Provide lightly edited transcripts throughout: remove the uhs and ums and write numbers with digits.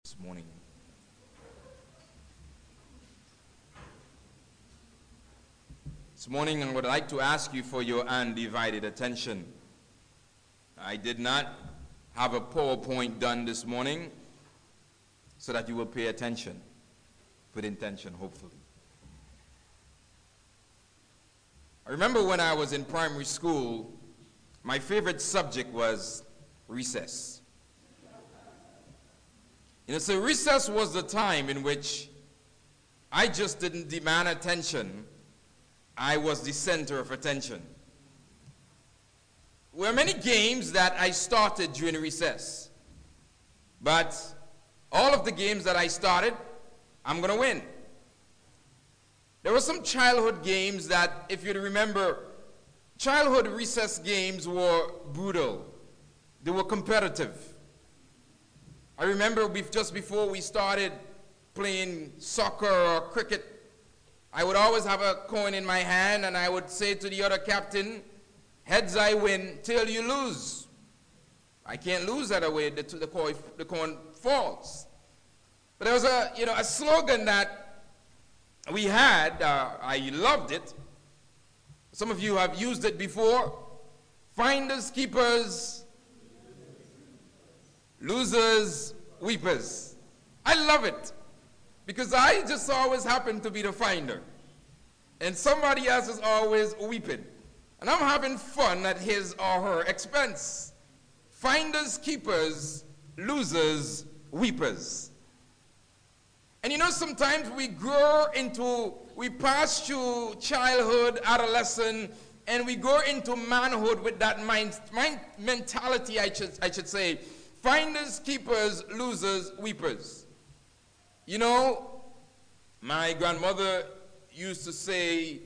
this morning. This morning, I would like to ask you for your undivided attention. I did not have a PowerPoint done this morning so that you will pay attention, with intention, hopefully. I remember when I was in primary school, my favorite subject was recess. So recess was the time in which I just didn't demand attention. I was the center of attention. There were many games that I started during recess. But all of the games that I started, I'm going to win. There were some childhood games that, if you remember, childhood recess games were brutal. They were competitive. I remember just before we started playing soccer or cricket, I would always have a coin in my hand and I would say to the other captain, heads I win, tail you lose. I can't lose that way, the coin falls. But there was a slogan that we had, I loved it. Some of you have used it before. Finders, keepers, losers, weepers. I love it because I just always happen to be the finder and somebody else is always weeping and I'm having fun at his or her expense. Finders, keepers, losers, weepers. And sometimes we pass through childhood, adolescence, and we go into manhood with that mentality, I should say. Finders, keepers, losers, weepers. My grandmother used to say,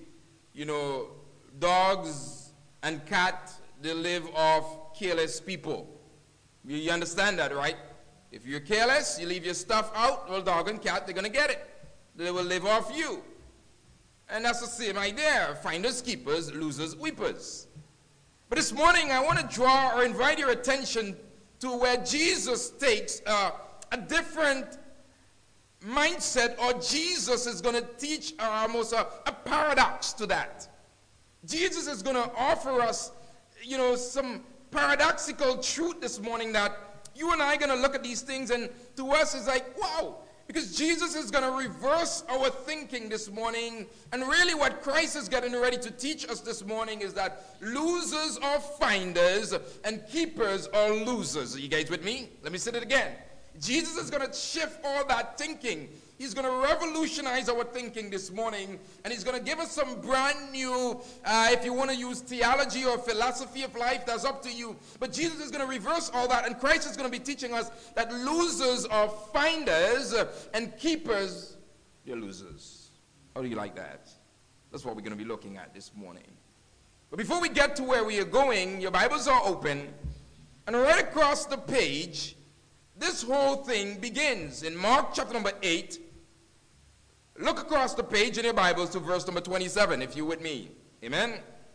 dogs and cats, they live off careless people. You understand that, right? If you're careless, you leave your stuff out, well, dog and cat, they're going to get it. They will live off you. And that's the same idea. Finders, keepers, losers, weepers. But this morning, I want to draw or invite your attention to where Jesus takes a different mindset, or Jesus is going to teach almost a paradox to that. Jesus is going to offer us, some paradoxical truth this morning that you and I are going to look at these things, and to us it's like, wow, because Jesus is going to reverse our thinking this morning, and really what Christ is getting ready to teach us this morning is that losers are finders and keepers are losers. Are you guys with me? Let me say it again. Jesus is going to shift all that thinking. He's going to revolutionize our thinking this morning, and he's going to give us some brand new, if you want to use theology or philosophy of life, that's up to you. But Jesus is going to reverse all that, and Christ is going to be teaching us that losers are finders and keepers, they're losers. How do you like that? That's what we're going to be looking at this morning. But before we get to where we are going, your Bibles are open, and right across the page, this whole thing begins in Mark chapter number 8. Look across the page in your Bibles to verse number 27, if you're with me. Amen?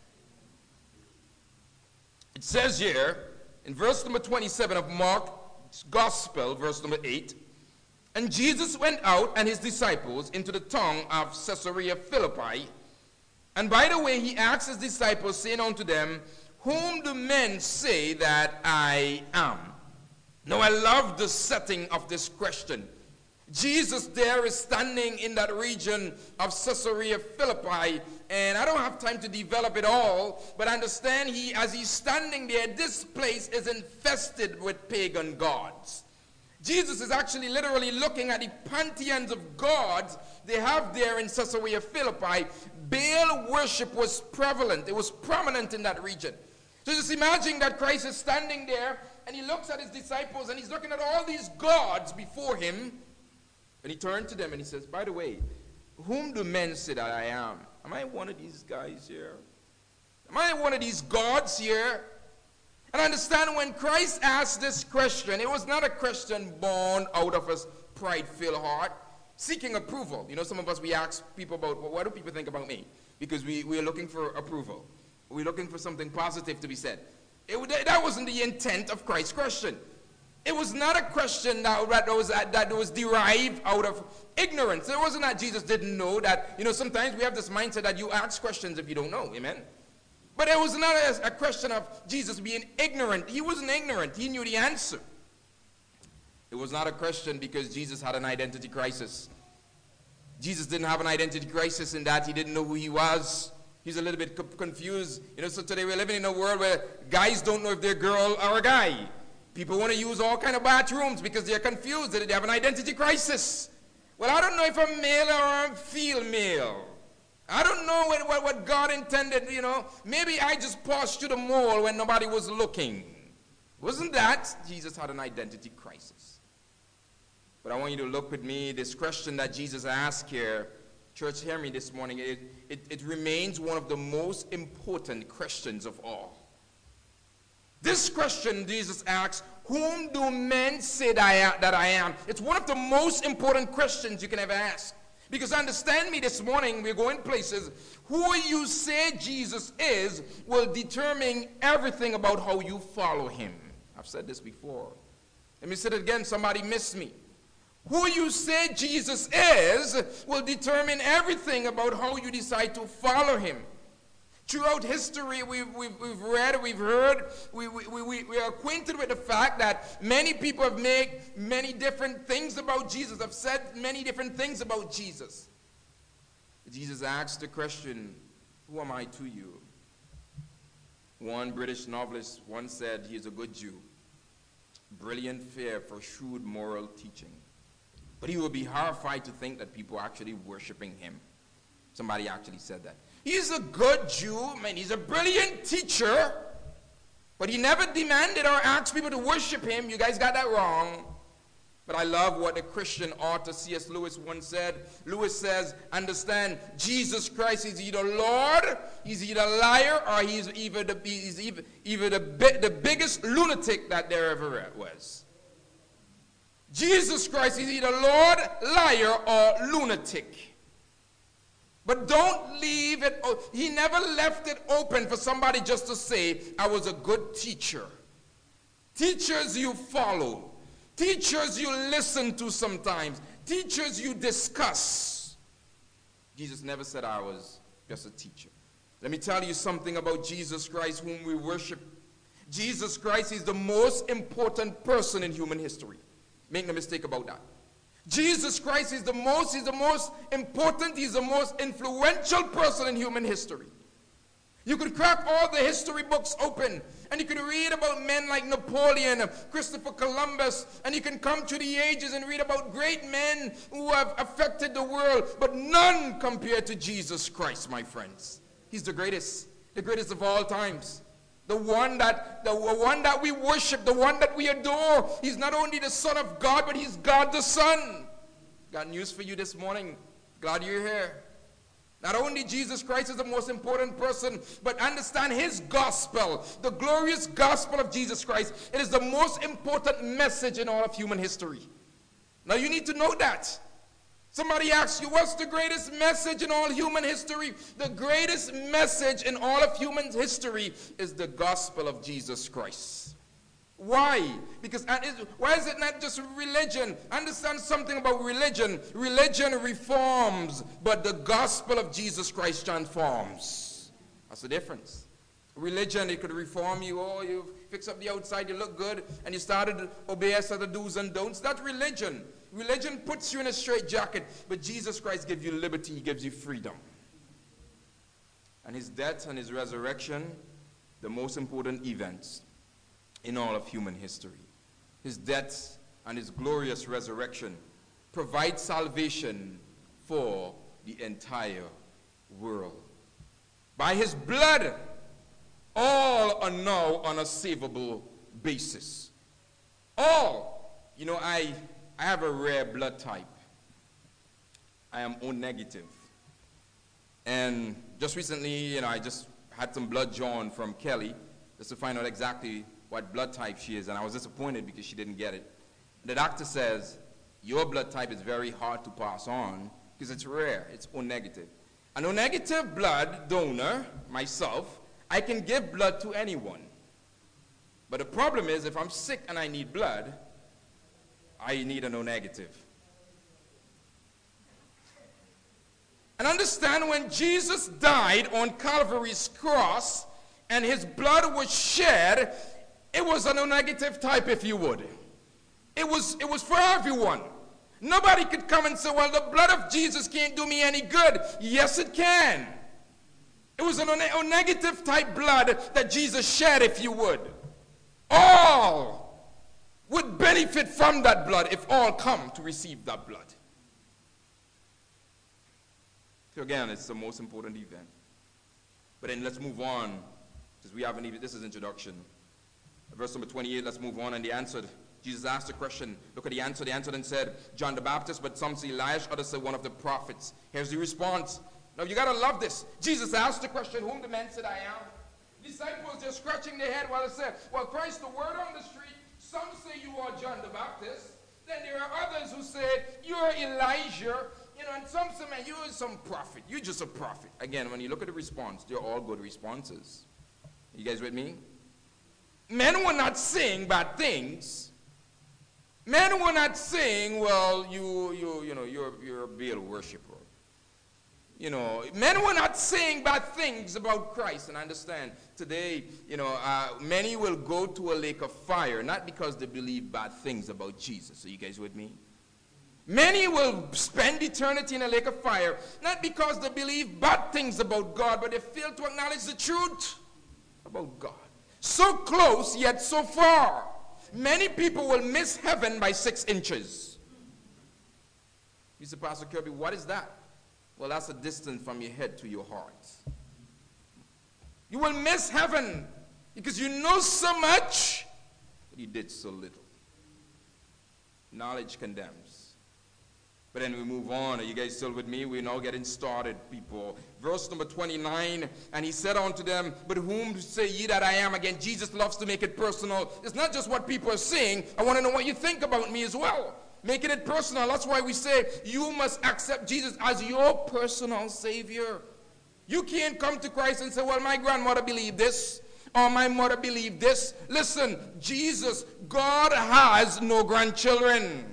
It says here, in verse number 27 of Mark's Gospel, verse number 8, and Jesus went out and his disciples into the town of Caesarea Philippi. And by the way, he asked his disciples, saying unto them, whom do men say that I am? Now, I love the setting of this question. Jesus there is standing in that region of Caesarea Philippi, and I don't have time to develop it all, but understand as he's standing there, this place is infested with pagan gods. Jesus is actually literally looking at the pantheons of gods they have there in Caesarea Philippi. Baal worship was prevalent. It was prominent in that region. So just imagine that Christ is standing there, and he looks at his disciples, and he's looking at all these gods before him. And he turned to them, and he says, by the way, whom do men say that I am? Am I one of these guys here? Am I one of these gods here? And understand, when Christ asked this question, it was not a question born out of a pride-filled heart, seeking approval. Some of us, we ask people about, well, what do people think about me? Because we're looking for approval. We're looking for something positive to be said. That wasn't the intent of Christ's question. It was not a question that was derived out of ignorance. It wasn't that Jesus didn't know that. Sometimes we have this mindset that you ask questions if you don't know. Amen? But it was not a question of Jesus being ignorant. He wasn't ignorant. He knew the answer. It was not a question because Jesus had an identity crisis. Jesus didn't have an identity crisis in that he didn't know who he was. He's a little bit confused. So today we're living in a world where guys don't know if they're a girl or a guy. People want to use all kind of bathrooms because they're confused. They have an identity crisis. Well, I don't know if I'm male or I'm female. I don't know what God intended, Maybe I just passed through the mall when nobody was looking. Wasn't that? Jesus had an identity crisis. But I want you to look with me, this question that Jesus asked here. Church, hear me this morning. It remains one of the most important questions of all. This question Jesus asks, whom do men say that I am? It's one of the most important questions you can ever ask. Because understand me this morning, we're going places. Who you say Jesus is will determine everything about how you follow him. I've said this before. Let me say it again, somebody missed me. Who you say Jesus is will determine everything about how you decide to follow him. Throughout history, we've read, we've heard, we are acquainted with the fact that many people have made many different things about Jesus, have said many different things about Jesus. Jesus asked the question, who am I to you? One British novelist once said he is a good Jew, brilliant fare for shrewd moral teaching. But he would be horrified to think that people are actually worshiping him. Somebody actually said that. He's a good Jew, man. He's a brilliant teacher, but he never demanded or asked people to worship him. You guys got that wrong. But I love what the Christian author C.S. Lewis once said. Lewis says, understand, Jesus Christ is either Lord, he's either a liar, or he's either the biggest lunatic that there ever was. Jesus Christ is either Lord, liar, or lunatic. But don't leave it, he never left it open for somebody just to say, I was a good teacher. Teachers you follow. Teachers you listen to sometimes. Teachers you discuss. Jesus never said I was just a teacher. Let me tell you something about Jesus Christ whom we worship. Jesus Christ is the most important person in human history. Make no mistake about that. Jesus Christ is the most important, he's the most influential person in human history. You could crack all the history books open, and you could read about men like Napoleon, Christopher Columbus, and you can come to the ages and read about great men who have affected the world, but none compared to Jesus Christ, my friends. He's the greatest of all times. The one that we worship, the one that we adore. He's not only the Son of God, but he's God the Son. Got news for you this morning. Glad you're here. Not only Jesus Christ is the most important person, but understand his gospel, the glorious gospel of Jesus Christ. It is the most important message in all of human history. Now you need to know that. Somebody asks you, what's the greatest message in all human history? The greatest message in all of human history is the gospel of Jesus Christ. Why? Because why is it not just religion? Understand something about religion. Religion reforms, but the gospel of Jesus Christ transforms. That's the difference. Religion, it could reform you. Oh, you fix up the outside, you look good, and you started to obey us other do's and don'ts. That's religion. Religion puts you in a straitjacket, but Jesus Christ gives you liberty, he gives you freedom. And his death and his resurrection, the most important events in all of human history. His death and his glorious resurrection provide salvation for the entire world. By his blood, all are now on a savable basis. All. You know, I have a rare blood type. I am O negative. And just recently, I just had some blood drawn from Kelly just to find out exactly what blood type she is, and I was disappointed because she didn't get it. The doctor says, your blood type is very hard to pass on because it's rare, it's O negative. An O negative blood donor, myself, I can give blood to anyone. But the problem is, if I'm sick and I need blood, I need a no negative. And understand, when Jesus died on Calvary's cross and his blood was shed, it was a no negative type, if you would. It was for everyone. Nobody could come and say, well, the blood of Jesus can't do me any good. Yes, it can. It was a negative type blood that Jesus shed, if you would. All would benefit from that blood if all come to receive that blood. So again, it's the most important event. But then let's move on, because we haven't even, this is introduction. Verse number 28, let's move on. And they answered. Jesus asked a question. Look at the answer. They answered and said, John the Baptist, but some say Elias, others say one of the prophets. Here's the response. Now you got to love this. Jesus asked the question, whom the men said I am. Disciples just scratching their head while they said, well, Christ, the word on the street, some say you are John the Baptist. Then there are others who say you are Elijah. You know, and some say, man, you are some prophet. You're just a prophet. Again, when you look at the response, they're all good responses. You guys with me? Men were not saying bad things. Men were not saying, well, you're a Baal worshiper. You know, men were not saying bad things about Christ. And I understand today, many will go to a lake of fire, not because they believe bad things about Jesus. Are you guys with me? Many will spend eternity in a lake of fire, not because they believe bad things about God, but they fail to acknowledge the truth about God. So close, yet so far. Many people will miss heaven by 6 inches. You say, Pastor Kirby, what is that? Well, that's a distance from your head to your heart. You will miss heaven because you know so much, but you did so little. Knowledge condemns. But then we move on. Are you guys still with me? We're now getting started, people. Verse number 29, and he said unto them, but whom say ye that I am? Again, Jesus loves to make it personal. It's not just what people are saying. I want to know what you think about me as well. Making it personal. That's why we say you must accept Jesus as your personal Savior. You can't come to Christ and say, well, my grandmother believed this, or my mother believed this. Listen, Jesus, God has no grandchildren.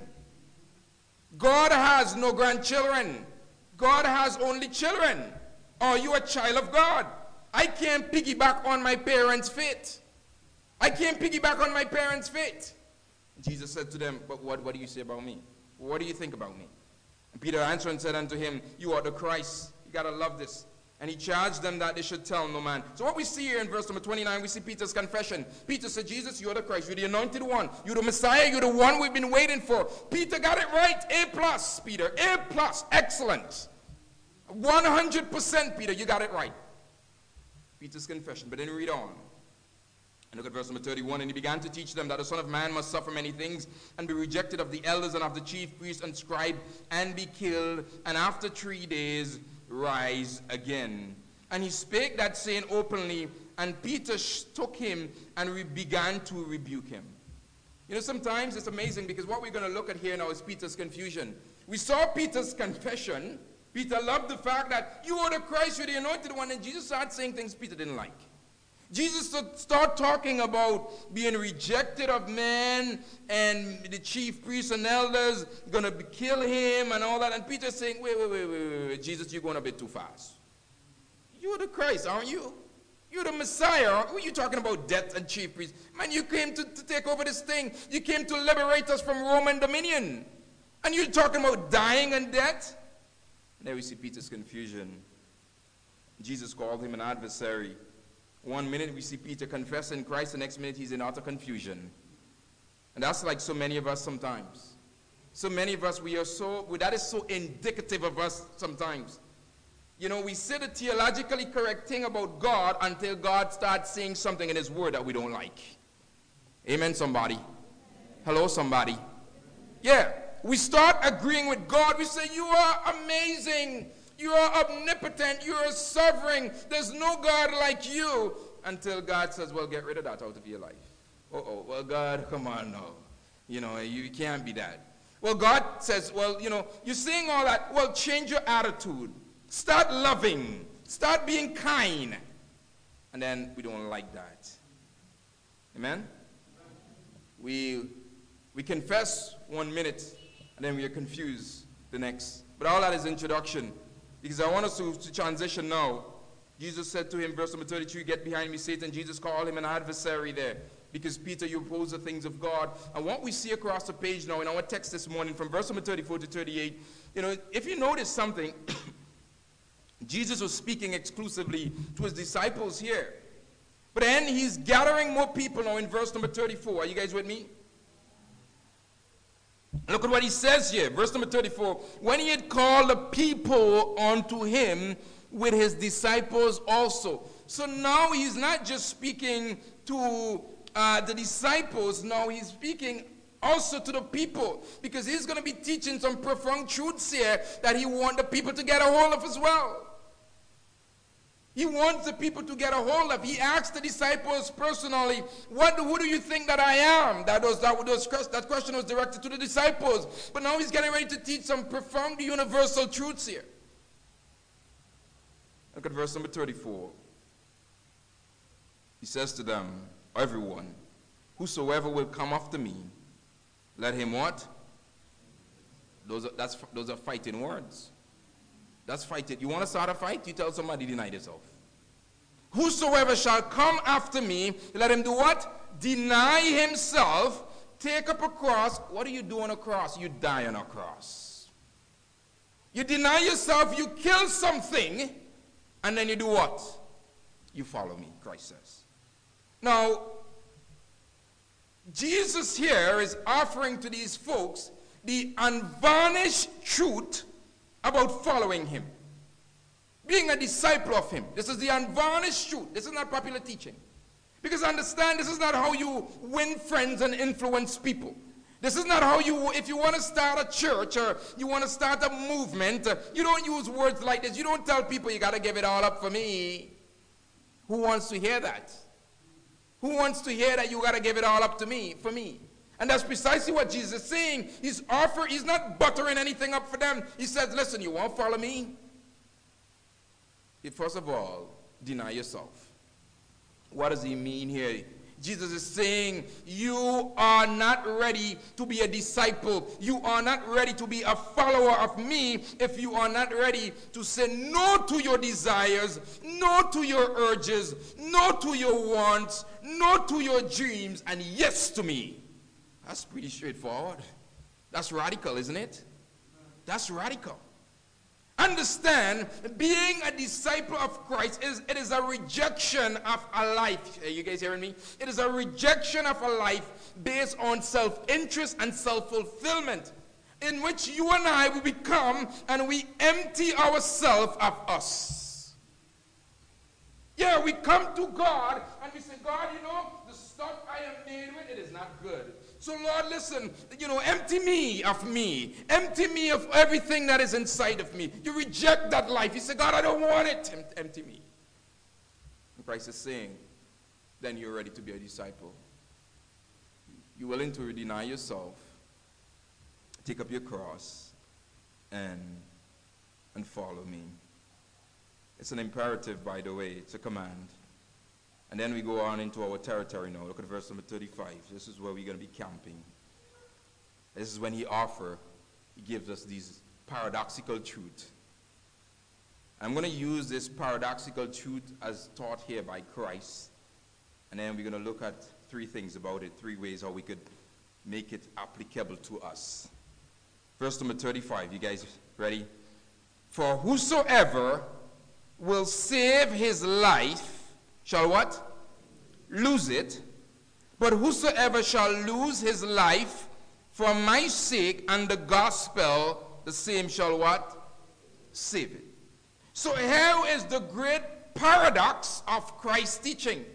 God has no grandchildren. God has only children. Are you a child of God? I can't piggyback on my parents' faith. I can't piggyback on my parents' faith. Jesus said to them, but what do you say about me? What do you think about me? And Peter answered and said unto him, you are the Christ. You got to love this. And he charged them that they should tell no man. So what we see here in verse number 29, we see Peter's confession. Peter said, Jesus, you're the Christ. You're the anointed one. You're the Messiah. You're the one we've been waiting for. Peter got it right. A+, Peter. A+. Excellent. 100%, Peter. You got it right. Peter's confession. But then read on. And look at verse number 31. And he began to teach them that the Son of Man must suffer many things and be rejected of the elders and of the chief priests and scribes and be killed. And after 3 days rise again. And he spake that saying openly, and Peter took him and began to rebuke him. You know, sometimes it's amazing because what we're going to look at here now is Peter's confusion. We saw Peter's confession. Peter loved the fact that you are the Christ, you're the anointed one, and Jesus started saying things Peter didn't like. Jesus started talking about being rejected of men and the chief priests and elders going to kill him and all that. And Peter's saying, wait, Jesus, you're going a bit too fast. You're the Christ, aren't you? You're the Messiah. Who are you talking about, death and chief priests? Man, you came to take over this thing. You came to liberate us from Roman dominion. And you're talking about dying and death? And there we see Peter's confusion. Jesus called him an adversary. 1 minute we see Peter confessing Christ, the next minute he's in utter confusion. And that's like so many of us sometimes. So many of us, that is so indicative of us sometimes. You know, we say the theologically correct thing about God until God starts saying something in his word that we don't like. Amen, somebody? Hello, somebody? Yeah, we start agreeing with God. We say, you are amazing. You are omnipotent. You are sovereign. There's no God like you. Until God says, well, get rid of that out of your life. Well, God, come on now. You know, you can't be that. Well, God says, well, you know, you're saying all that. Well, change your attitude. Start loving. Start being kind. And then we don't like that. Amen? We We confess 1 minute, and then we are confused the next. But all that is introduction, because I want us to transition now. Jesus said to him, verse number 32, get behind me, Satan. Jesus called him an adversary there. Because Peter, you oppose the things of God. And what we see across the page now in our text this morning from verse number 34 to 38, if you notice something, Jesus was speaking exclusively to his disciples here. But then he's gathering more people now in verse number 34. Are you guys with me? Look at what he says here. Verse number 34. When he had called the people unto him with his disciples also. So now he's not just speaking to the disciples, now he's speaking also to the people, because he's going to be teaching some profound truths here that he wants the people to get a hold of as well. He wants the people to get a hold of. He asked the disciples personally, who do you think that I am? That question was directed to the disciples. But now he's getting ready to teach some profound universal truths here. Look at verse number 34. He says to them, everyone, whosoever will come after me, let him what? Those are fighting words. That's fighting. You want to start a fight? You tell somebody, deny yourself. Whosoever shall come after me, let him do what? Deny himself, take up a cross. What do you do on a cross? You die on a cross. You deny yourself, you kill something, and then you do what? You follow me, Christ says. Now, Jesus here is offering to these folks the unvarnished truth about following him, being a disciple of him. This is the unvarnished truth. This is not popular teaching. Because understand, this is not how you win friends and influence people. This is not how if you want to start a church or you want to start a movement, you don't use words like this. You don't tell people you got to give it all up for me. Who wants to hear that? Who wants to hear that you got to give it all up to me, for me? And that's precisely what Jesus is saying. He's not buttering anything up for them. He says, listen, you want to follow me? First of all, deny yourself. What does he mean here? Jesus is saying, you are not ready to be a disciple. You are not ready to be a follower of me if you are not ready to say no to your desires, no to your urges, no to your wants, no to your dreams, and yes to me. That's pretty straightforward. That's radical, isn't it? That's radical. Understand, being a disciple of Christ is a rejection of a life. Are you guys hearing me? It is a rejection of a life based on self-interest and self-fulfillment, in which you and I will become and we empty ourselves of us. Yeah, we come to God and we say, God, the stuff I am made with, it is not good. So Lord, listen, empty me of me. Empty me of everything that is inside of me. You reject that life. You say, God, I don't want it. Empty me. And Christ is saying, then you're ready to be a disciple. You're willing to deny yourself, take up your cross, and follow me. It's an imperative, by the way. It's a command. And then we go on into our territory now. Look at verse number 35. This is where we're going to be camping. This is when he gives us these paradoxical truth. I'm going to use this paradoxical truth as taught here by Christ. And then we're going to look at three things about it, three ways how we could make it applicable to us. Verse number 35. You guys ready? For whosoever will save his life shall what? Lose it. But whosoever shall lose his life for my sake and the gospel, the same shall what? Save it. So here is the great paradox of Christ's teaching.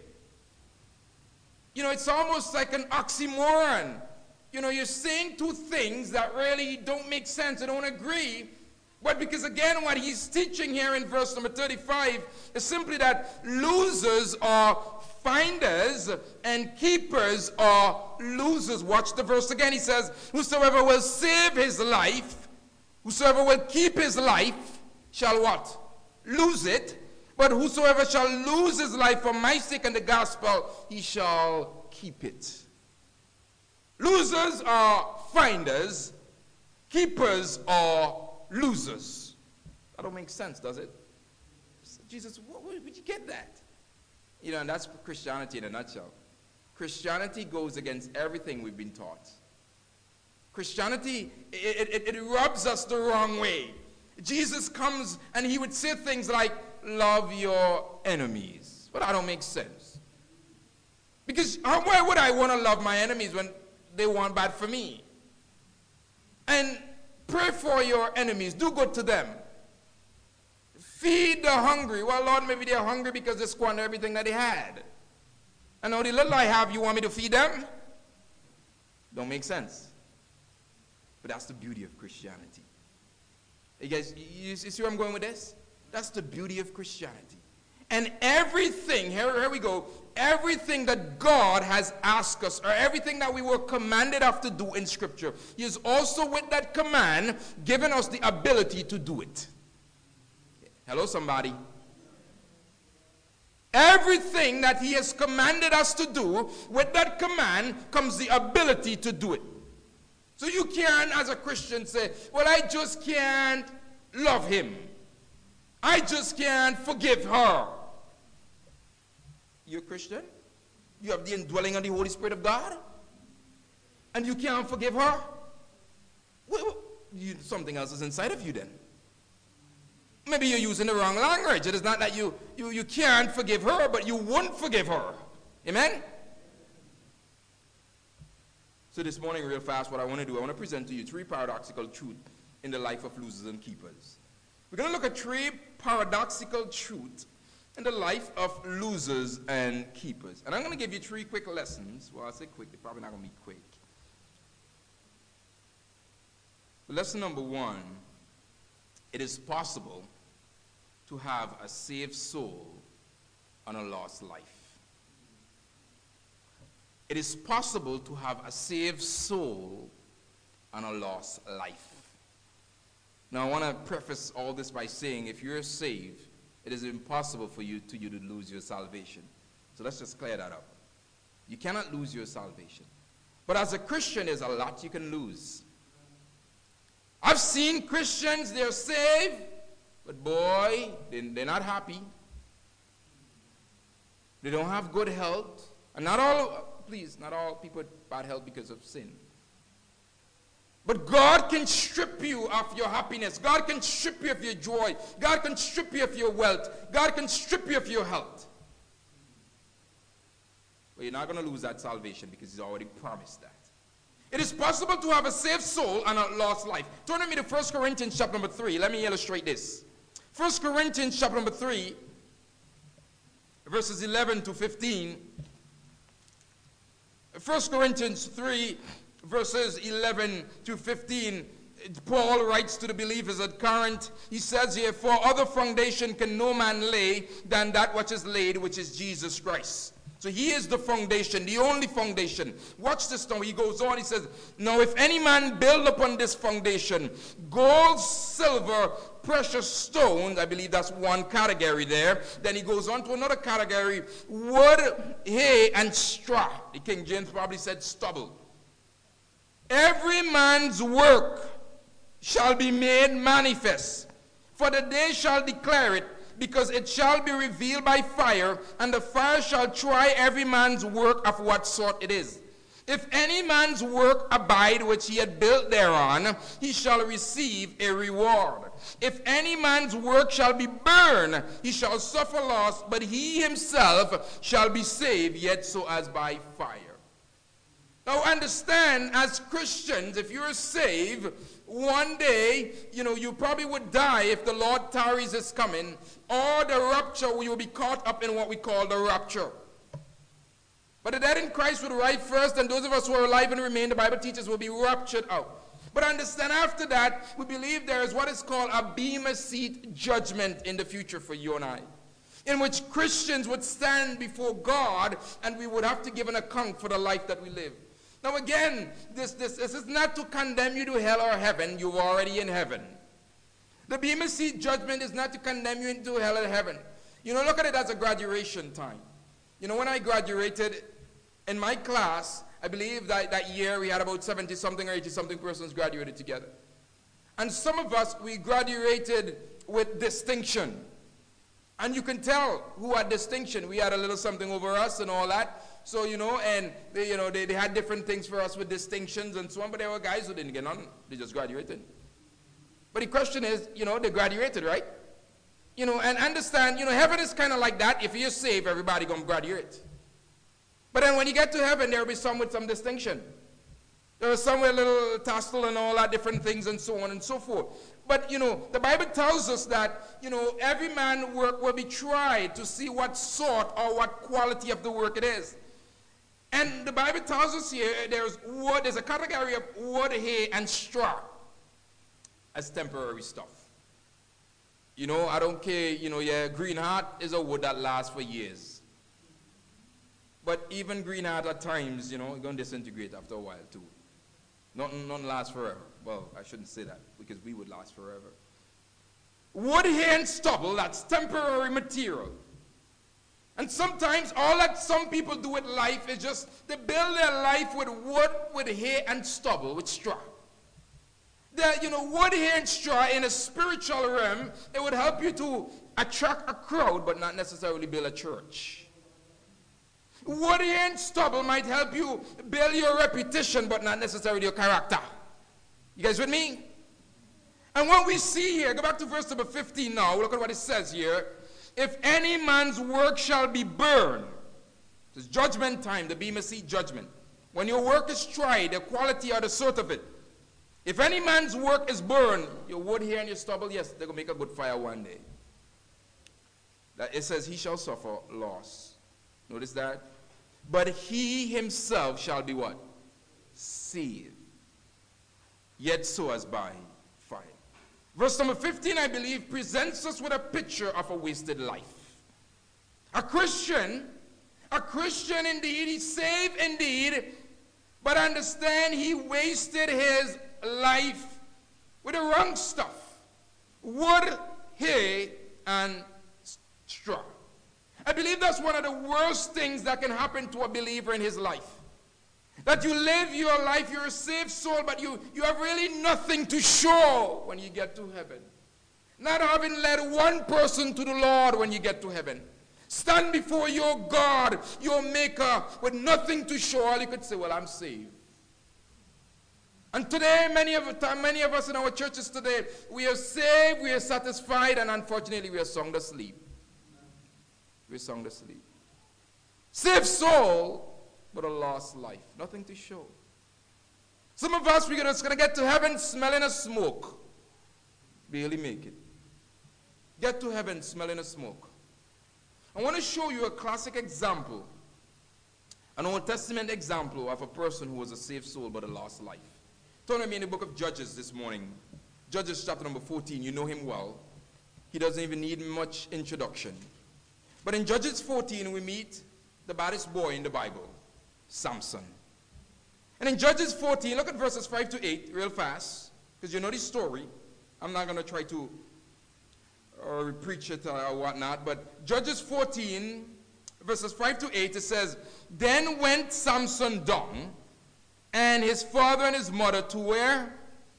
It's almost like an oxymoron. You're saying two things that really don't make sense, they don't agree. But because again, what he's teaching here in verse number 35 is simply that losers are finders and keepers are losers. Watch the verse again. He says, whosoever will save his life, whosoever will keep his life, shall what? Lose it. But whosoever shall lose his life for my sake and the gospel, he shall keep it. Losers are finders. Keepers are losers. That don't make sense, does it? Jesus, where did you get that? You know, and that's Christianity in a nutshell. Christianity goes against everything we've been taught. Christianity, it rubs us the wrong way. Jesus comes and he would say things like, love your enemies. But that don't make sense. Because why would I want to love my enemies when they want bad for me? And pray for your enemies. Do good to them. Feed the hungry. Well, Lord, maybe they're hungry because they squandered everything that they had. And now the little I have, you want me to feed them? Don't make sense. But that's the beauty of Christianity. You guys, you see where I'm going with this? That's the beauty of Christianity. And everything, here we go, everything that God has asked us, or everything that we were commanded of to do in Scripture, He is also with that command given us the ability to do it. Hello, somebody. Everything that He has commanded us to do, with that command comes the ability to do it. So you can't, as a Christian, say, well, I just can't love him. I just can't forgive her. You're a Christian? You have the indwelling of the Holy Spirit of God? And you can't forgive her? Well, something else is inside of you then. Maybe you're using the wrong language. It is not that you can't forgive her, but you won't forgive her. Amen? So this morning, real fast, what I want to do, I want to present to you 3 paradoxical truths in the life of losers and keepers. We're going to look at 3 paradoxical truths in the life of losers and keepers. And I'm going to give you 3 quick lessons. Well, I say quick, they're probably not going to be quick. Lesson number 1, it is possible to have a saved soul and a lost life. It is possible to have a saved soul and a lost life. Now, I want to preface all this by saying, if you're saved, it is impossible for you to lose your salvation. So let's just clear that up. You cannot lose your salvation. But as a Christian, there's a lot you can lose. I've seen Christians, they're saved, but boy, they're not happy. They don't have good health. And not all people with bad health because of sin. But God can strip you of your happiness. God can strip you of your joy. God can strip you of your wealth. God can strip you of your health. But you're not going to lose that salvation because He's already promised that. It is possible to have a saved soul and a lost life. Turn with me to 1 Corinthians chapter number 3. Let me illustrate this. 1 Corinthians chapter number 3, verses 11 to 15. 1 Corinthians 3, verses 11 to 15, Paul writes to the believers at Corinth. He says here, for other foundation can no man lay than that which is laid, which is Jesus Christ. So He is the foundation, the only foundation. Watch this now. He goes on, he says, now if any man build upon this foundation, gold, silver, precious stones, I believe that's one category there. Then he goes on to another category, wood, hay, and straw. The King James probably said stubble. Every man's work shall be made manifest, for the day shall declare it, because it shall be revealed by fire, and the fire shall try every man's work of what sort it is. If any man's work abide which he had built thereon, he shall receive a reward. If any man's work shall be burned, he shall suffer loss, but he himself shall be saved, yet so as by fire. Now understand, as Christians, if you're saved, one day, you probably would die if the Lord tarries His coming, or the rapture, you will be caught up in what we call the rapture. But the dead in Christ would rise first, and those of us who are alive and remain, the Bible teaches, will be raptured out. But understand, after that, we believe there is what is called a bema seat judgment in the future for you and I, in which Christians would stand before God, and we would have to give an account for the life that we live. Now again, this is not to condemn you to hell or heaven. You're already in heaven. The bema seat judgment is not to condemn you into hell or heaven. Look at it as a graduation time. When I graduated, in my class, I believe that year we had about 70-something or 80-something persons graduated together. And some of us, we graduated with distinction. And you can tell who had distinction. We had a little something over us and all that. So, and they had different things for us with distinctions and so on. But there were guys who didn't get none. They just graduated. But the question is, they graduated, right? And understand, heaven is kind of like that. If you're saved, everybody going to graduate. But then when you get to heaven, there will be some with some distinction. There are some with a little tassel and all that, different things and so on and so forth. But, the Bible tells us that, every man's work will be tried to see what sort or what quality of the work it is. And the Bible tells us here, there's a category of wood, hay, and straw as temporary stuff. I don't care, green heart is a wood that lasts for years. But even green heart at times, it's going to disintegrate after a while too. None lasts forever. Well, I shouldn't say that, because we would last forever. Wood, hay, and stubble, that's temporary material. And sometimes all that some people do with life is just they build their life with wood, with hay, and stubble, with straw. Wood, hay, and straw in a spiritual realm, it would help you to attract a crowd, but not necessarily build a church. Wood, hay, and stubble might help you build your reputation, but not necessarily your character. You guys with me? And what we see here, go back to verse number 15 now, look at what it says here. If any man's work shall be burned, it's judgment time, the Bema Seat judgment. When your work is tried, the quality or the sort of it. If any man's work is burned, your wood, hay, and your stubble, yes, they're going to make a good fire one day. That it says he shall suffer loss. Notice that? But he himself shall be what? Saved. Yet so as by fire. Verse number 15, I believe, presents us with a picture of a wasted life. A Christian indeed, he's saved indeed, but understand he wasted his life with the wrong stuff. Wood, hay, and straw. I believe that's one of the worst things that can happen to a believer in his life. That you live your life, you're a saved soul, but you have really nothing to show when you get to heaven. Not having led one person to the Lord when you get to heaven. Stand before your God, your Maker, with nothing to show. All you could say, well, I'm saved. And today, many of us in our churches today, we are saved, we are satisfied, and unfortunately, we are sung to sleep. We are sung to sleep. Saved soul, but a lost life. Nothing to show. Some of us, we're just going to get to heaven smelling a smoke. Barely make it. Get to heaven smelling a smoke. I want to show you a classic example, an Old Testament example of a person who was a saved soul but a lost life. Turn with me in the book of Judges this morning. Judges chapter number 14. You know him well. He doesn't even need much introduction. But in Judges 14, we meet the baddest boy in the Bible, Samson. And in Judges 14, look at verses 5 to 8 real fast, because you know this story. I'm not going to try to preach it or whatnot, but Judges 14, verses 5 to 8, it says, Then went Samson down, and his father and his mother to where?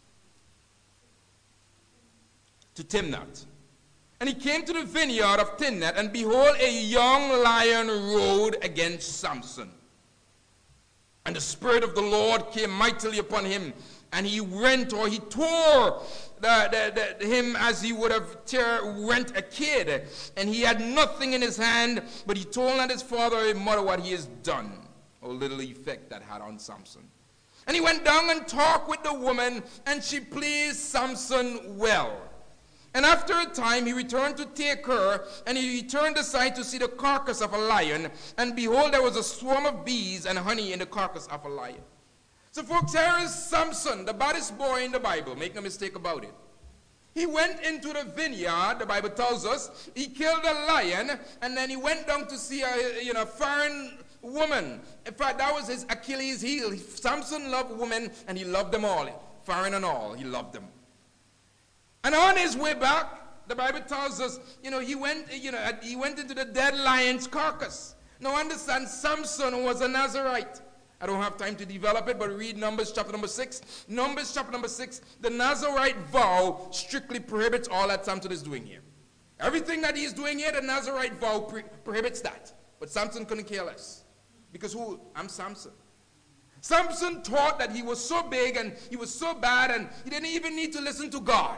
To Timnath. And he came to the vineyard of Timnath, and behold, a young lion rode against Samson. And the Spirit of the Lord came mightily upon him, and he rent, or he tore him as he would have rent a kid. And he had nothing in his hand, but he told not his father or his mother what he has done. A little effect that had on Samson. And he went down and talked with the woman, and she pleased Samson well. And after a time he returned to take her, and he turned aside to see the carcass of a lion, and behold, there was a swarm of bees and honey in the carcass of a lion. So folks, here is Samson, the baddest boy in the Bible. Make no mistake about it. He went into the vineyard, the Bible tells us. He killed a lion, and then he went down to see a foreign woman. In fact, that was his Achilles heel. Samson loved women, and he loved them all. Foreign and all, he loved them. And on his way back, the Bible tells us, he went into the dead lion's carcass. Now understand, Samson was a Nazarite. I don't have time to develop it, but read Numbers chapter number 6. Numbers chapter number 6, the Nazirite vow strictly prohibits all that Samson is doing here. Everything that he's doing here, the Nazirite vow prohibits that. But Samson couldn't care less. Because who? I'm Samson. Samson thought that he was so big and he was so bad and he didn't even need to listen to God.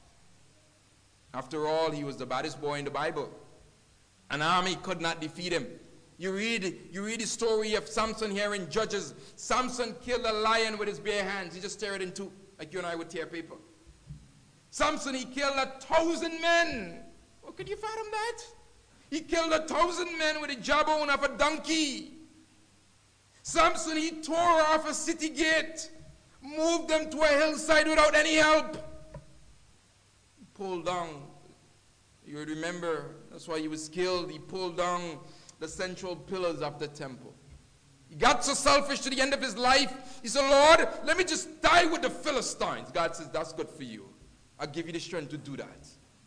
After all, he was the baddest boy in the Bible. An army could not defeat him. You read the story of Samson here in Judges. Samson killed a lion with his bare hands. He just tear it in two, like you and I would tear paper. Samson, he killed 1,000 men. Oh, could you fathom that? He killed 1,000 men with a jawbone of a donkey. Samson, he tore off a city gate, moved them to a hillside without any help. He pulled down, you remember, that's why he was killed. He pulled down the central pillars of the temple. He got so selfish to the end of his life. He said, Lord, let me just die with the Philistines. God says, that's good for you. I'll give you the strength to do that.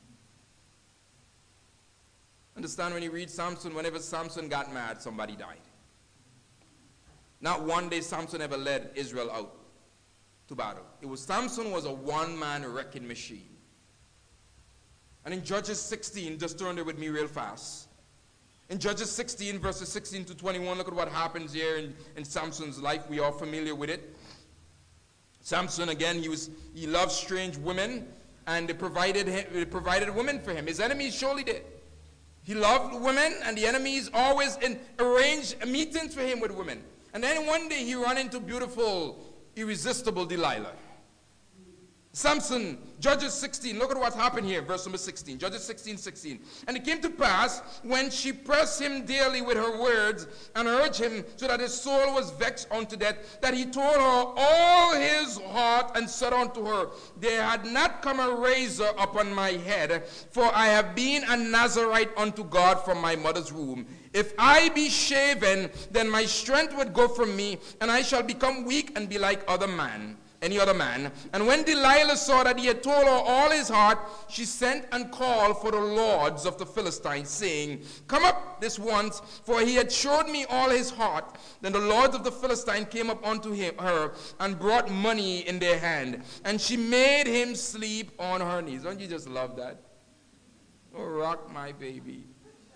Understand, when you read Samson, whenever Samson got mad, somebody died. Not one day Samson ever led Israel out to battle. Samson was a one-man wrecking machine. And in Judges 16, just turn there with me real fast. In Judges 16, verses 16 to 21, look at what happens here in Samson's life. We are familiar with it. Samson, again, he loved strange women, and they provided women for him. His enemies surely did. He loved women, and the enemies always arranged meetings for him with women. And then one day he ran into beautiful, irresistible Delilah. Samson, Judges 16, look at what happened here, verse number 16, Judges 16:16. And it came to pass, when she pressed him daily with her words, and urged him so that his soul was vexed unto death, that he told her all his heart, and said unto her, there had not come a razor upon my head, for I have been a Nazarite unto God from my mother's womb. If I be shaven, then my strength would go from me, and I shall become weak and be like any other man. And when Delilah saw that he had told her all his heart, she sent and called for the lords of the Philistines, saying, come up this once, for he had showed me all his heart. Then the lords of the Philistines came up unto her, and brought money in their hand. And she made him sleep on her knees. Don't you just love that? Oh, rock my baby.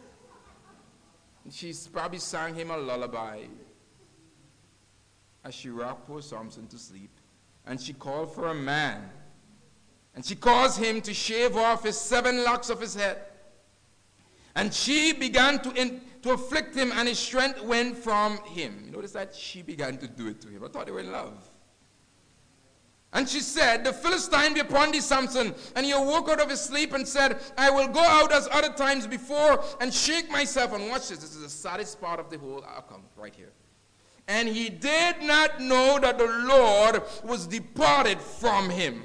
She probably sang him a lullaby as she rocked poor Samson to sleep. And she called for a man. And she caused him to shave off his 7 locks of his head. And she began to afflict him, and his strength went from him. You notice that? She began to do it to him. I thought they were in love. And she said, the Philistine be upon thee, Samson. And he awoke out of his sleep and said, I will go out as other times before and shake myself. And watch this. This is the saddest part of the whole account right here. And he did not know that the Lord was departed from him.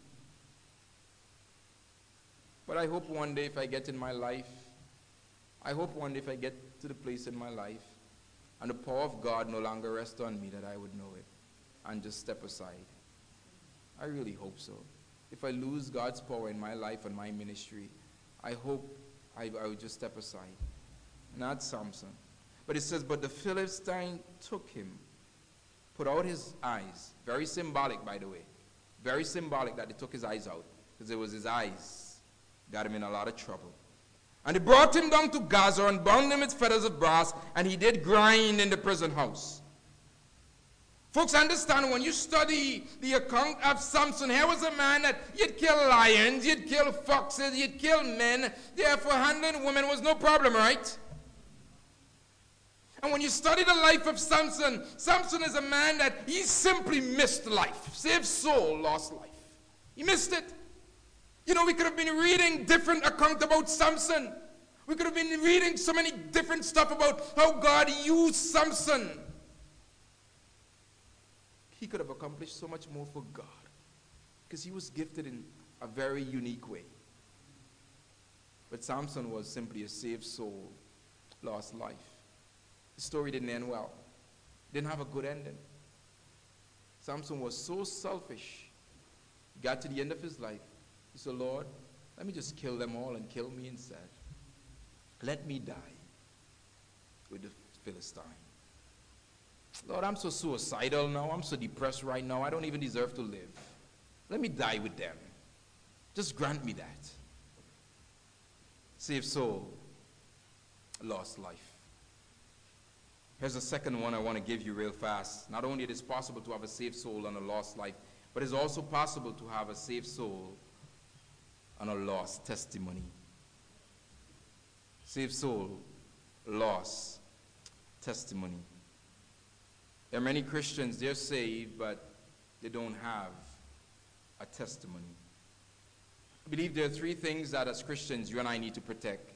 But I hope one day if I get in my life, I hope one day if I get to the place in my life and the power of God no longer rests on me, that I would know it and just step aside. I really hope so. If I lose God's power in my life and my ministry, I hope I would just step aside. Not Samson. But it says, but the Philistine took him, put out his eyes. Very symbolic, by the way. Very symbolic that they took his eyes out, because it was his eyes. Got him in a lot of trouble. And they brought him down to Gaza and bound him with fetters of brass, and he did grind in the prison house. Folks, understand, when you study the account of Samson, here was a man that he'd kill lions, he'd kill foxes, he'd kill men. Therefore, handling women was no problem, right? And when you study the life of Samson, Samson is a man that he simply missed life. Saved soul, lost life. He missed it. You know, we could have been reading different accounts about Samson. We could have been reading so many different stuff about how God used Samson. He could have accomplished so much more for God, because he was gifted in a very unique way. But Samson was simply a saved soul, lost life. The story didn't end well. Didn't have a good ending. Samson was so selfish. He got to the end of his life. He said, Lord, let me just kill them all and kill me instead. Let me die with the Philistine. Lord, I'm so suicidal now. I'm so depressed right now. I don't even deserve to live. Let me die with them. Just grant me that. Saved soul, lost life. Here's a second one I want to give you real fast. Not only it is possible to have a saved soul and a lost life, but it's also possible to have a saved soul and a lost testimony. Saved soul, lost testimony. There are many Christians, they're saved, but they don't have a testimony. I believe there are three things that as Christians you and I need to protect.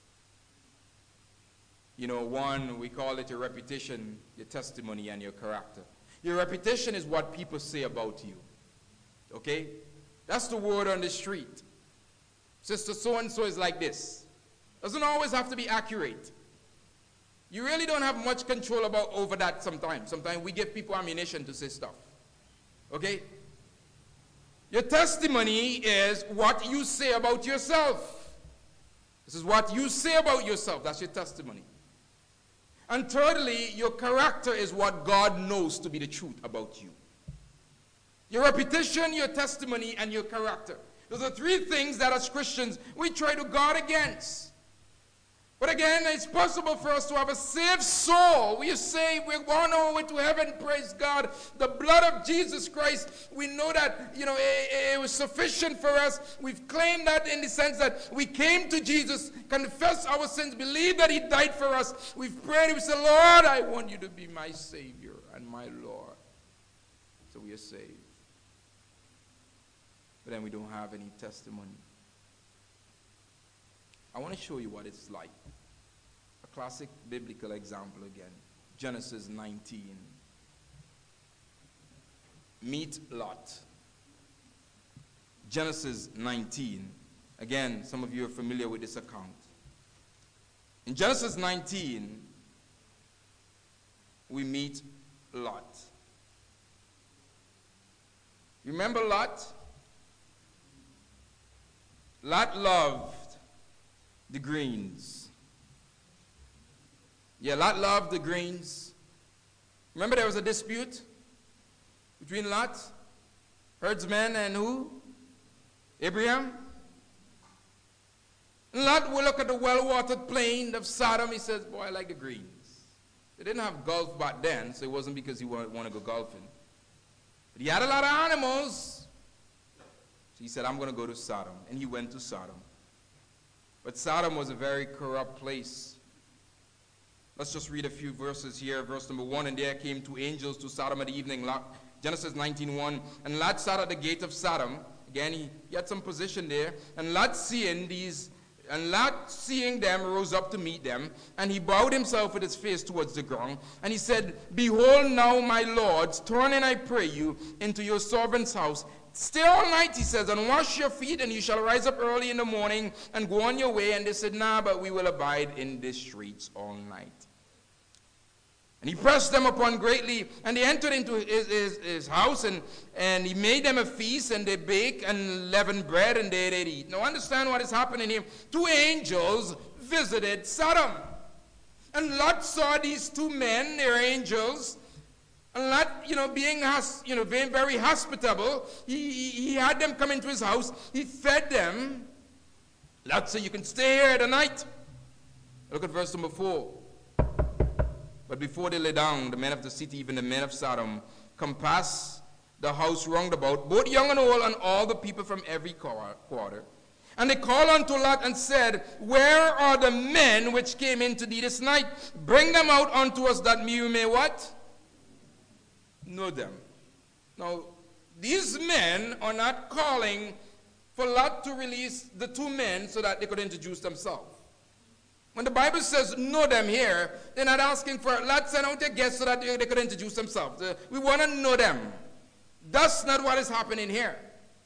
You know, one, we call it your reputation, your testimony, and your character. Your reputation is what people say about you. Okay? That's the word on the street. Sister so-and-so is like this. Doesn't always have to be accurate. You really don't have much control over that sometimes. Sometimes we give people ammunition to say stuff. Okay? Your testimony is what you say about yourself. This is what you say about yourself. That's your testimony. And thirdly, your character is what God knows to be the truth about you. Your reputation, your testimony, and your character. Those are three things that as Christians we try to guard against. But again, it's possible for us to have a saved soul. We say we're going our way to heaven, praise God. The blood of Jesus Christ, we know that, it was sufficient for us. We've claimed that in the sense that we came to Jesus, confessed our sins, believed that he died for us. We've prayed, we said, Lord, I want you to be my Savior and my Lord. So we are saved. But then we don't have any testimony. I want to show you what it's like. A classic biblical example again. Genesis 19. Meet Lot. Genesis 19. Again, some of you are familiar with this account. In Genesis 19, we meet Lot. Remember Lot? Lot loved the greens. Yeah, Lot loved the greens. Remember there was a dispute between Lot, herdsman, and who? Abraham. And Lot will look at the well-watered plain of Sodom. He says, boy, I like the greens. They didn't have golf back then, so it wasn't because he wanted to go golfing. But he had a lot of animals. So he said, I'm going to go to Sodom. And he went to Sodom. But Sodom was a very corrupt place. Let's just read a few verses here. Verse number 1, and there came two angels to Sodom at the evening. Genesis 19:1. And Lot sat at the gate of Sodom. Again, he had some position there. And Lot seeing them rose up to meet them. And he bowed himself with his face towards the ground. And he said, Behold now, my lords, turn in, I pray you, into your servant's house. Stay all night, he says, and wash your feet, and you shall rise up early in the morning and go on your way. And they said, nah, but we will abide in the streets all night. And he pressed them upon greatly, and they entered into his house, and he made them a feast, and they baked and leavened bread, and they did eat. Now understand what is happening here. Two angels visited Sodom. And Lot saw these two men, they're angels. And Lot, being very hospitable, he had them come into his house. He fed them. Lot said, you can stay here the night. Look at verse number 4. But before they lay down, the men of the city, even the men of Sodom, compassed the house round about, both young and old, and all the people from every quarter. And they called unto Lot and said, Where are the men which came into thee this night? Bring them out unto us that we may what? Know them. Now, these men are not calling for Lot to release the two men so that they could introduce themselves. When the Bible says know them here, they're not asking for Lot send out their guests so that they could introduce themselves. We want to know them. That's not what is happening here.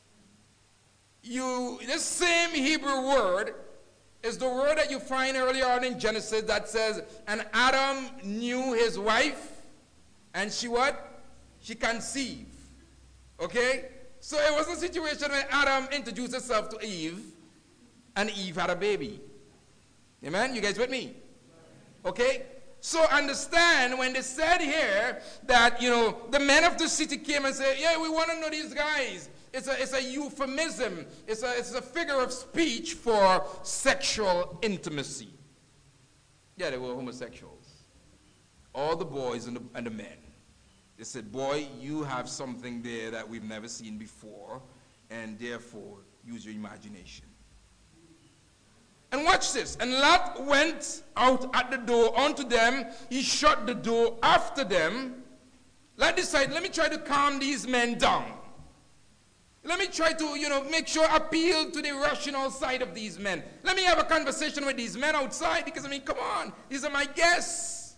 This same Hebrew word is the word that you find earlier on in Genesis that says, and Adam knew his wife, and she what? She conceived. Okay? So it was a situation where Adam introduced himself to Eve, and Eve had a baby. Amen? You guys with me? Okay? So understand when they said here that, the men of the city came and said, yeah, we want to know these guys. It's a euphemism. It's a figure of speech for sexual intimacy. Yeah, they were homosexuals. All the boys and the men. They said, boy, you have something there that we've never seen before, and therefore use your imagination. And watch this. And Lot went out at the door unto them. He shut the door after them. Lot decided, let me try to calm these men down. Let me try to, make sure appeal to the rational side of these men. Let me have a conversation with these men outside because, come on. These are my guests.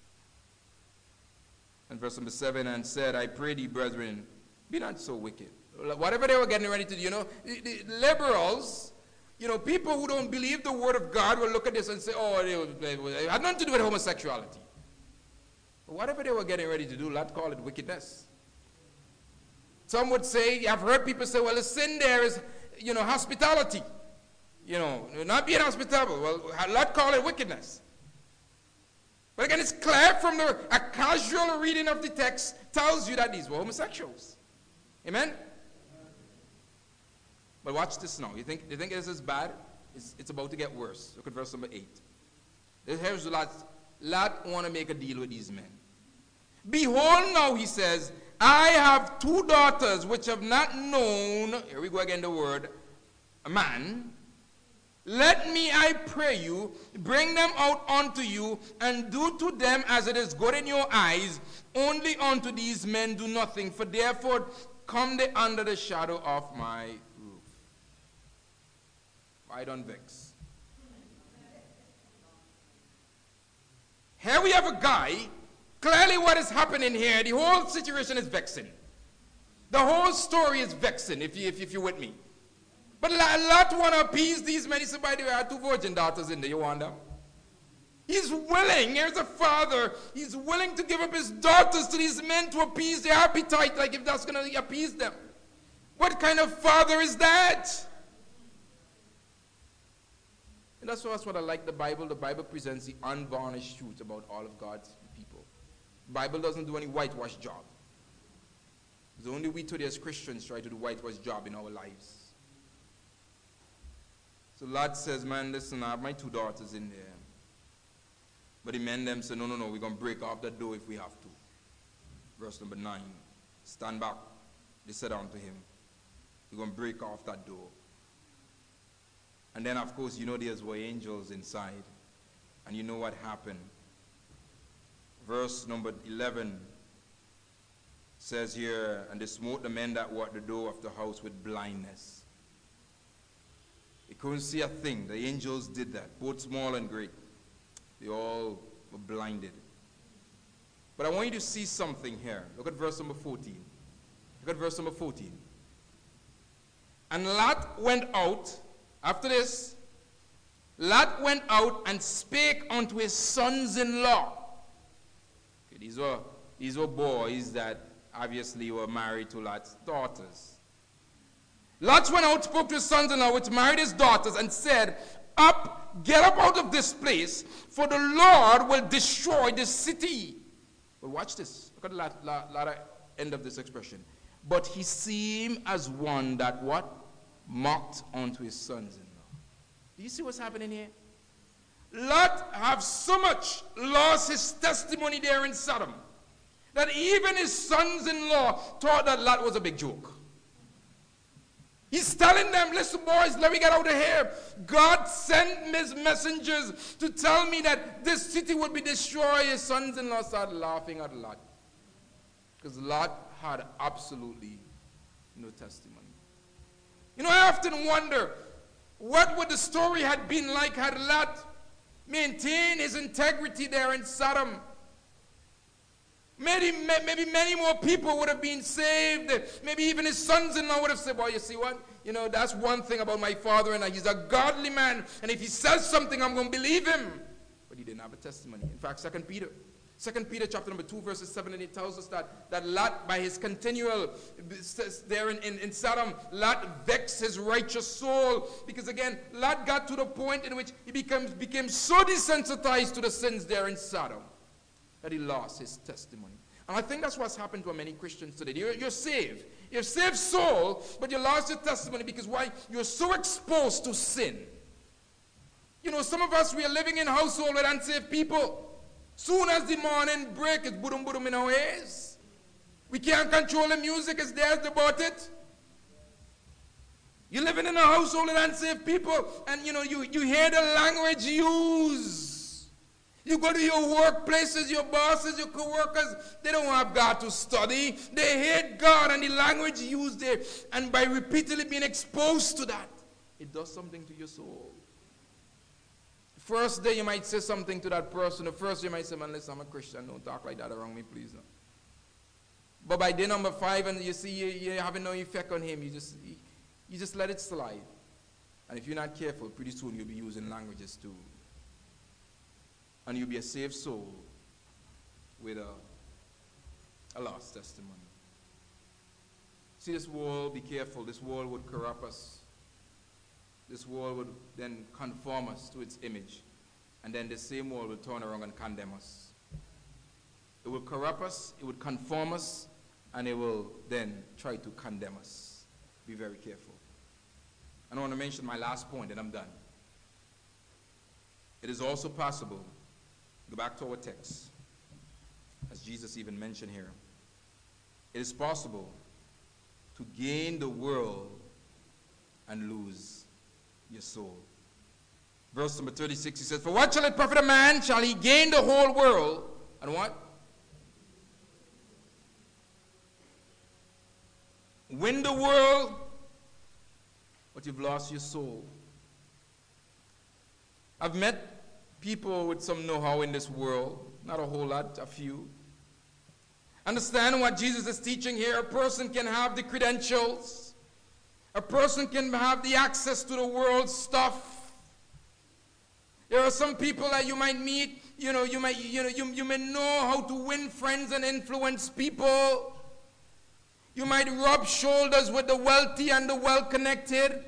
And verse number 7, and said, I pray thee, brethren, be not so wicked. Whatever they were getting ready to do, the liberals, people who don't believe the word of God will look at this and say, oh, it had nothing to do with homosexuality. But whatever they were getting ready to do, let's call it wickedness. Some would say, I've heard people say, well, the sin there is, hospitality. Not being hospitable. Well, let's call it wickedness. But again, it's clear from a casual reading of the text tells you that these were homosexuals. Amen? But watch this now. You think this is bad? It's about to get worse. Look at verse number 8. Here's Lot want to make a deal with these men. Behold now, he says, I have 2 daughters which have not known, here we go again the word, a man. Let me, I pray you, bring them out unto you, and do to them as it is good in your eyes. Only unto these men do nothing, for therefore come they under the shadow of my roof. Why don't vex? Here we have a guy, clearly what is happening here, the whole situation is vexing. The whole story is vexing, if you're with me. But Lot want to appease these men. He said, by the way, I have 2 virgin daughters in there. You want them? He's willing. Here's a father. He's willing to give up his daughters to these men to appease their appetite, like if that's going to appease them. What kind of father is that? And that's what I like the Bible. The Bible presents the unvarnished truth about all of God's people. The Bible doesn't do any whitewash job. It's only we today as Christians try to do whitewash job in our lives. So Lot says, man, listen, I have my 2 daughters in there. But the men them say, no, we're going to break off that door if we have to. Verse number 9, stand back. They said unto him, we're going to break off that door. And then, of course, there's were angels inside. And you know what happened. Verse number 11 says here, and they smote the men that were at the door of the house with blindness. They couldn't see a thing. The angels did that, both small and great. They all were blinded. But I want you to see something here. Look at verse number 14. Look at verse number 14. And Lot went out, after this, Lot went out and spake unto his sons-in-law. Okay, these were boys that obviously were married to Lot's daughters. Lot went out, spoke to his sons-in-law, which married his daughters, and said, get up out of this place, for the Lord will destroy this city. But watch this. Look at the latter end of this expression. But he seemed as one that what? Mocked unto his sons-in-law. Do you see what's happening here? Lot have so much lost his testimony there in Sodom that even his sons-in-law thought that Lot was a big joke. He's telling them, listen, boys, let me get out of here. God sent his messengers to tell me that this city would be destroyed. His sons-in-law started laughing at Lot, because Lot had absolutely no testimony. I often wonder, what would the story have been like had Lot maintained his integrity there in Sodom? Maybe many more people would have been saved. Maybe even his sons-in-law would have said, boy, you see what? That's one thing about my father-in-law. He's a godly man. And if he says something, I'm going to believe him. But he didn't have a testimony. In fact, 2 Peter chapter number 2, verses 7 and 8 tells us that Lot, by his continual, there in Sodom, Lot vexed his righteous soul. Because again, Lot got to the point in which he became so desensitized to the sins there in Sodom that he lost his testimony. And I think that's what's happened to many Christians today. You're saved. You're saved soul, but you lost your testimony because why? You're so exposed to sin. You know, some of us, we are living in household with unsaved people. Soon as the morning break, it's boom boom in our ears. We can't control the music, it's theirs about it. You're living in a household with unsaved people, and you know, you hear the language used. You go to your workplaces, your bosses, your co-workers, they don't have God to study. They hate God and the language used there. And by repeatedly being exposed to that, it does something to your soul. First day you might say something to that person. The first day you might say, man, listen, I'm a Christian. Don't talk like that around me, please. No. But by day number 5, and you see you're having no effect on him, you just let it slide. And if you're not careful, pretty soon you'll be using languages too. And you'll be a saved soul with a lost testimony. See, this world, be careful, this world would corrupt us. This world would then conform us to its image. And then the same world will turn around and condemn us. It will corrupt us, it would conform us, and it will then try to condemn us. Be very careful. And I want to mention my last point, and I'm done. It is also possible, go back to our text, as Jesus even mentioned here. It is possible to gain the world and lose your soul. Verse number 36, he says, for what shall it profit a man? Shall he gain the whole world? And what? Win the world, but you've lost your soul. I've met people with some know-how in this world. Not a whole lot, a few. Understand what Jesus is teaching here. A person can have the credentials. A person can have the access to the world's stuff. There are some people that you might meet, you may know how to win friends and influence people. You might rub shoulders with the wealthy and the well-connected.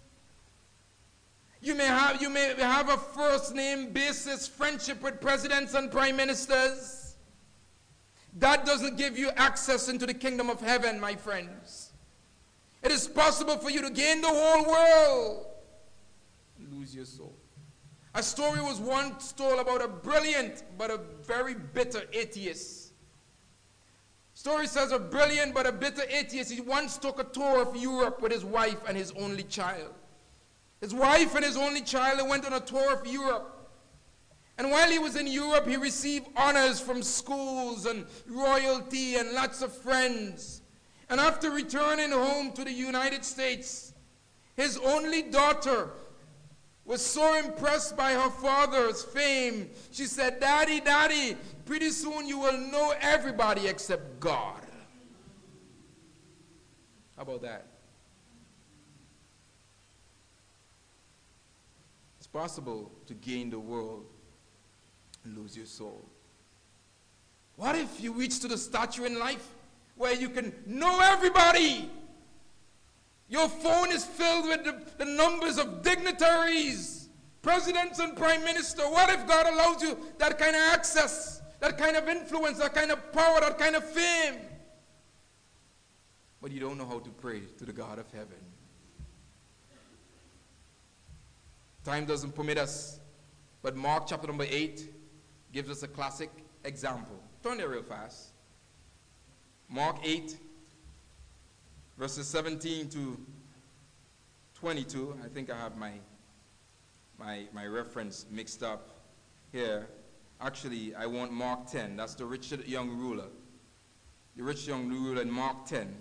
You may have a first-name basis friendship with presidents and prime ministers. That doesn't give you access into the kingdom of heaven, my friends. It is possible for you to gain the whole world and lose your soul. A story was once told about a brilliant but a very bitter atheist. Story says a brilliant but a bitter atheist. He once took a tour of Europe with his wife and his only child. His wife and his only child went on a tour of Europe. And while he was in Europe, he received honors from schools and royalty and lots of friends. And after returning home to the United States, his only daughter was so impressed by her father's fame. She said, Daddy, Daddy, pretty soon you will know everybody except God. How about that? It's possible to gain the world and lose your soul. What if you reach to the stature in life where you can know everybody? Your phone is filled with the numbers of dignitaries, presidents and prime minister. What if God allows you that kind of access, that kind of influence, that kind of power, that kind of fame? But you don't know how to pray to the God of heaven. Time doesn't permit us, but Mark chapter number 8 gives us a classic example. Turn there real fast. Mark 8, verses 17 to 22. I think I have my reference mixed up here. Actually, I want Mark 10. That's the rich young ruler. The rich young ruler in Mark 10.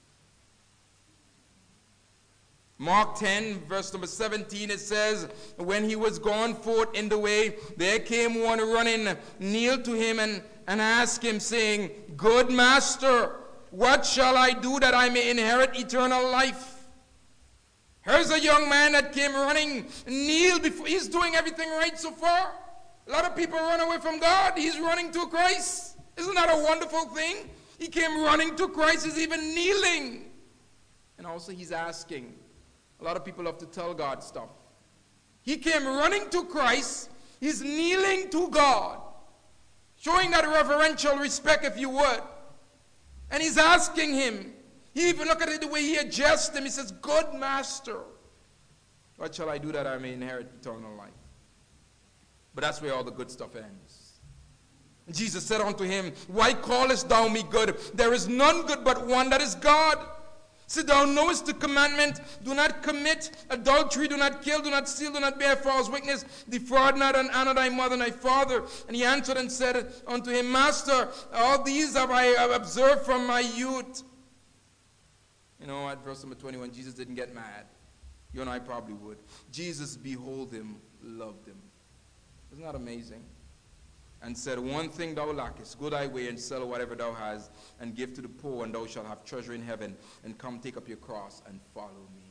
Mark 10, verse number 17, it says, when he was gone forth in the way, there came one running, kneeled to him and asked him, saying, Good master, what shall I do that I may inherit eternal life? Here's a young man that came running, kneeled before. He's doing everything right so far. A lot of people run away from God. He's running to Christ. Isn't that a wonderful thing? He came running to Christ. He's even kneeling. And also he's asking. A lot of people love to tell God stuff. He came running to Christ. He's kneeling to God. showing that reverential respect, if you would. And he's asking him. He even look at it the way he adjusts him. He says, good master, what shall I do that I may inherit eternal life? But that's where all the good stuff ends. And Jesus said unto him, why callest thou me good? There is none good but one, that is God. See, thou knowest the commandment, do not commit adultery, do not kill, do not steal, do not bear false witness, defraud not, and honor thy mother and thy father. And he answered and said unto him, Master, all these have I observed from my youth. You know, at verse number 21, Jesus didn't get mad. You and I probably would. Jesus, behold him, loved him. Isn't that amazing? And said, one thing thou lackest, go thy way and sell whatever thou hast, and give to the poor, and thou shalt have treasure in heaven, and come take up your cross and follow me.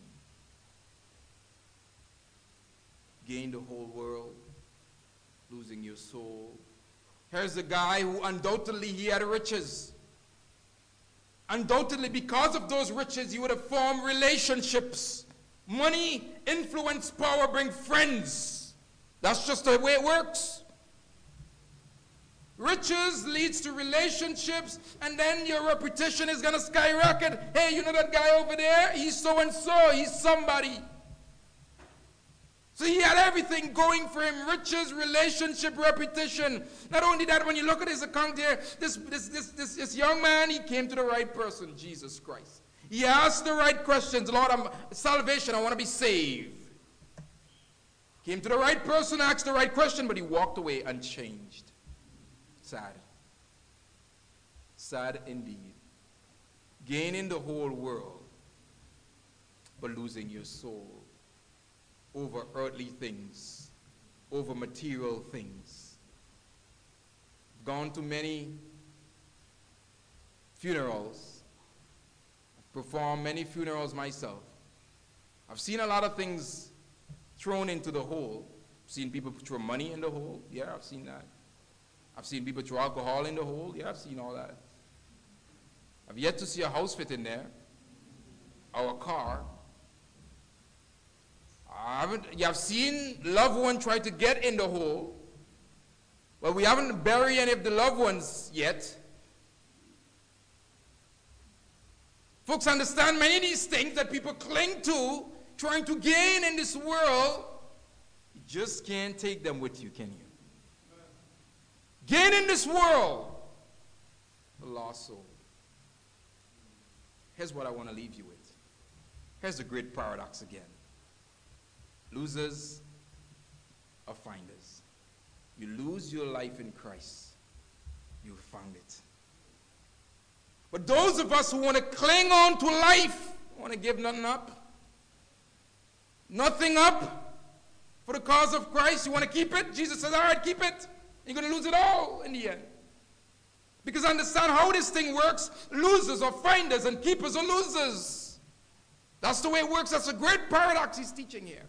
Gain the whole world, losing your soul. Here's a guy who undoubtedly he had riches. Undoubtedly, because of those riches, he would have formed relationships. Money, influence, power bring friends. That's just the way it works. Riches leads to relationships, and then your reputation is going to skyrocket. Hey, you know that guy over there? He's so-and-so. He's somebody. So he had everything going for him. Riches, relationship, reputation. Not only that, when you look at his account here, this young man, he came to the right person, Jesus Christ. He asked the right questions. Lord, salvation, I want to be saved. Came to the right person, asked the right question, but he walked away unchanged. Sad. Sad indeed. Gaining the whole world, but losing your soul over earthly things, over material things. Gone to many funerals. I've performed many funerals myself. I've seen a lot of things thrown into the hole. I've seen people throw money in the hole. Yeah, I've seen that. I've seen people throw alcohol in the hole. Yeah, I've seen all that. I've yet to see a house fit in there, or a car. You have seen loved ones try to get in the hole. Well, we haven't buried any of the loved ones yet. Folks, understand many of these things that people cling to, trying to gain in this world, you just can't take them with you, can you? Gain in this world, the lost soul. Here's what I want to leave you with. Here's the great paradox again. Losers or finders. You lose your life in Christ, you found it. But those of us who want to cling on to life, want to give nothing up, nothing up for the cause of Christ, you want to keep it? Jesus says, all right, keep it. You're going to lose it all in the end. Because understand how this thing works. Losers are finders and keepers are losers. That's the way it works. That's a great paradox he's teaching here.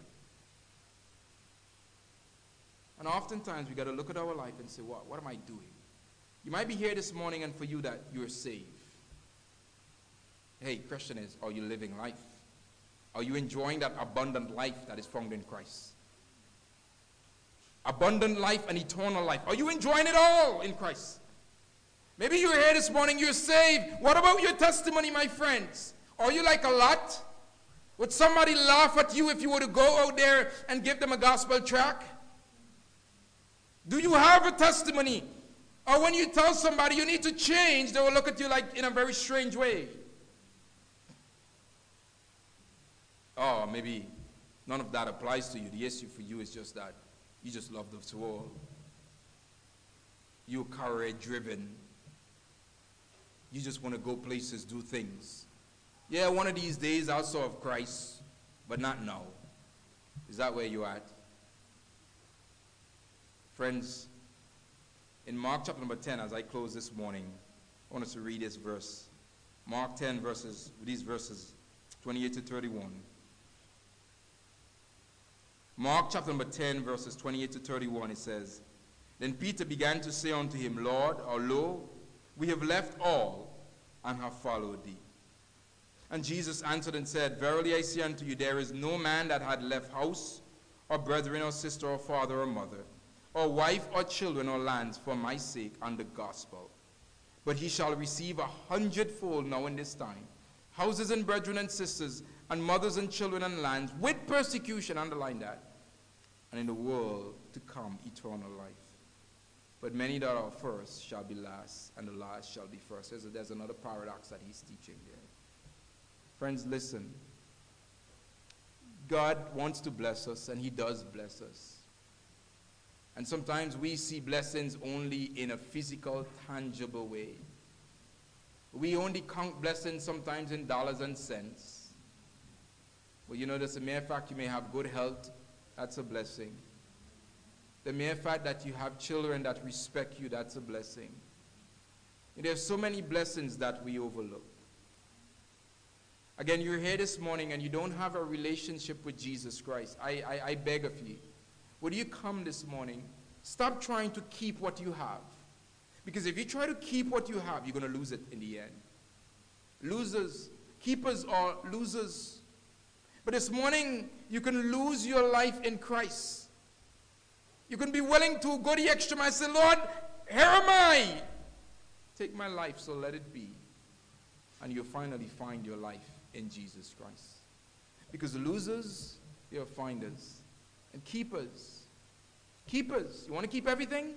And oftentimes we got to look at our life and say, what am I doing? You might be here this morning and for you that you're saved. Hey, question is, are you living life? Are you enjoying that abundant life that is found in Christ? Abundant life and eternal life. Are you enjoying it all in Christ? Maybe you're here this morning, you're saved. What about your testimony, my friends? Are you like a Lot? Would somebody laugh at you if you were to go out there and give them a gospel tract? Do you have a testimony? Or when you tell somebody you need to change, they will look at you like in a very strange way. Oh, maybe none of that applies to you. The issue for you is just that you just love the world. You're career-driven. You just want to go places, do things. Yeah, one of these days I'll serve Christ, but not now. Is that where you're at? Friends, in Mark chapter number 10, as I close this morning, I want us to read this verse. Mark 10, these verses 28 to 31. Mark chapter number 10, verses 28 to 31, it says, Then Peter began to say unto him, Lord, lo, we have left all and have followed thee. And Jesus answered and said, Verily I say unto you, there is no man that had left house, or brethren, or sister, or father, or mother, or wife, or children, or lands for my sake and the gospel. But he shall receive 100-fold now in this time, houses and brethren and sisters, and mothers and children and lands, with persecution, underline that, and in the world to come eternal life. But many that are first shall be last, and the last shall be first. There's another paradox that he's teaching there. Friends, listen. God wants to bless us, and he does bless us. And sometimes we see blessings only in a physical, tangible way. We only count blessings sometimes in dollars and cents. Well, you know, that's a mere fact you may have good health. That's a blessing. The mere fact that you have children that respect you, that's a blessing. And there's so many blessings that we overlook. Again, you're here this morning and you don't have a relationship with Jesus Christ. I beg of you, would you come this morning? Stop trying to keep what you have. Because if you try to keep what you have, you're going to lose it in the end. Losers, keepers are losers. But this morning, you can lose your life in Christ. You can be willing to go the extra mile and say, Lord, here am I. Take my life, so let it be. And you'll finally find your life in Jesus Christ. Because the losers, they are finders. And keepers. Keepers. You want to keep everything?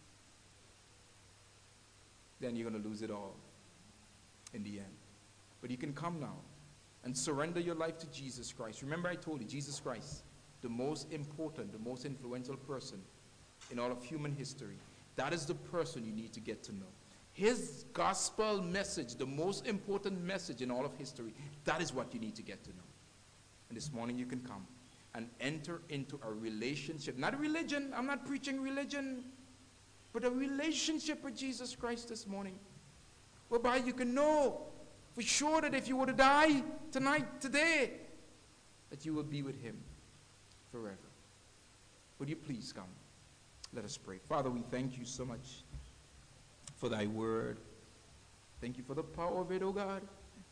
Then you're going to lose it all in the end. But you can come now and surrender your life to Jesus Christ. Remember I told you, Jesus Christ, the most important, the most influential person in all of human history. That is the person you need to get to know. His gospel message, the most important message in all of history, that is what you need to get to know. And this morning you can come and enter into a relationship. Not a religion, I'm not preaching religion, but a relationship with Jesus Christ this morning. Whereby you can know for sure that if you were to die tonight, today, that you will be with him forever. Would you please come? Let us pray. Father, we thank you so much for thy word. Thank you for the power of it, oh God.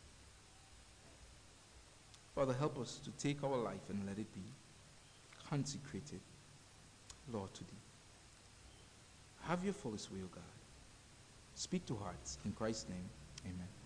Father, help us to take our life and let it be consecrated, Lord, to thee. Have your fullest way, oh God. Speak to hearts. In Christ's name, amen.